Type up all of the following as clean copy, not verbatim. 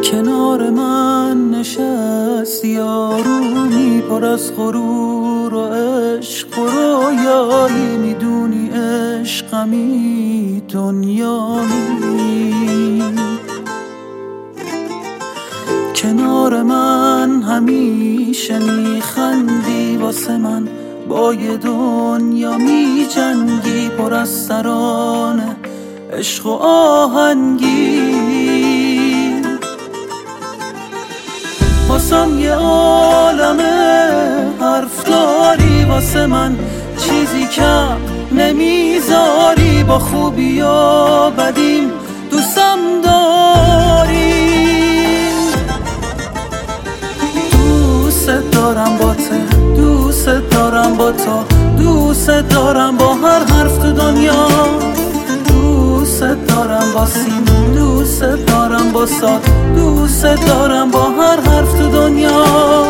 کنار من نشست یارونی پر از غرور و عشق و رویایی، میدونی عشقمی دنیامی. کنار من همیشه میخندی، واسه من با یه دنیا میجنگی، پر از ترانه عشق و آهنگی. واسم یه عالمه حرف داری، واسه من چیزی کم نمیذاری، با خوبی و بدیم دوستم داری. دوست دارم با ته، دوست دارم با تو، دوست دارم با هر حرف تو دنیا، دوست دارم با سیم، دوست دارم با سات، دوست دارم با هر حرف تو دنیا.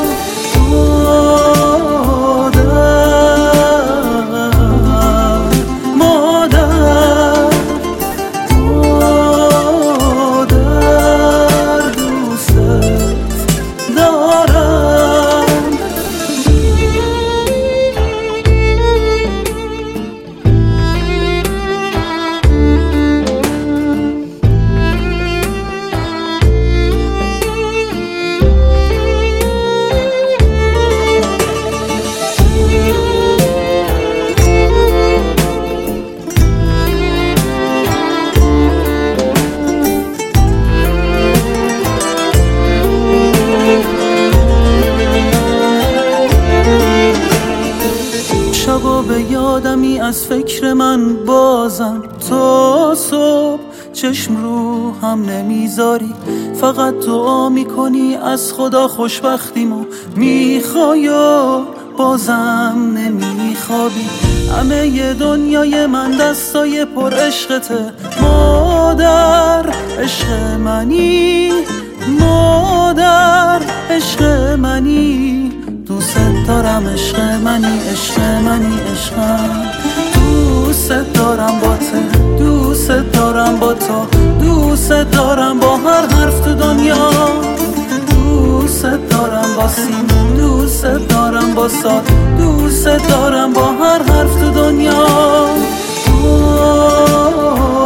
شبا به یادمی از فکر من بازم، تا صبح چشم رو هم نمیذاری، فقط دعا میکنی از خدا خوشبختیمو میخوای و بازم نمیخوابی. همه ی دنیای من دستای پر عشقته مادر، عشق منی مادر، عشق منی، دوست دارم عشق منی، عشق منی، عشقم. دوست دارم با ته، دوست دارم با تو، دوست دارم با هر حرف تو دنیا، دوست دارم با سیم، دوست دارم با سات، دوست دارم با هر حرف تو دنیا.